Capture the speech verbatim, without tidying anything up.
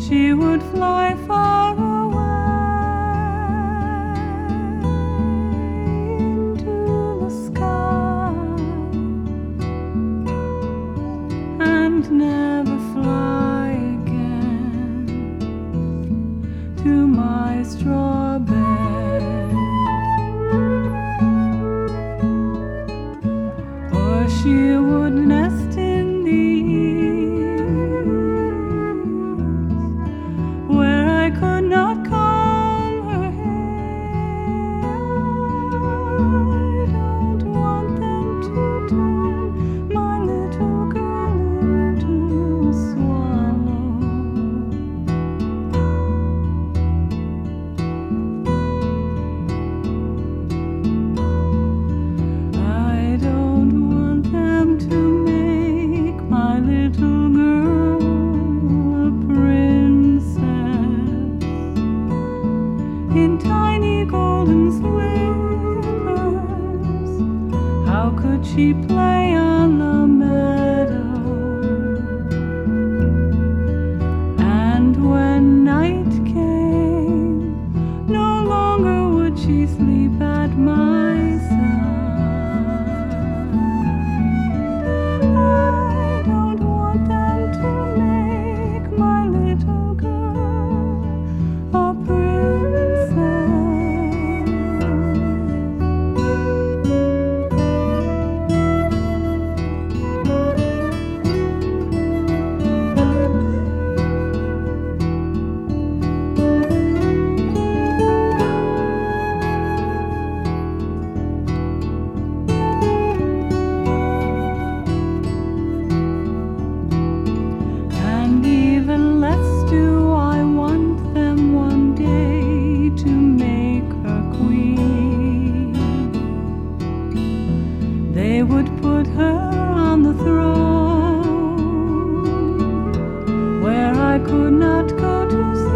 she would fly far away into the sky and never fly again to my straw bed. Or she would nest in the I could not comb her hair. I don't want them to turn my little girl into a swallow. I don't want them to make my little girl a princess in tiny golden slippers. How could she play on the meadow? And when night came, no longer would she sleep at my side. I don't want them to make my little girl a princess. And even less do I want them one day to make her queen. They would put her on the throne where I could not go to sleep.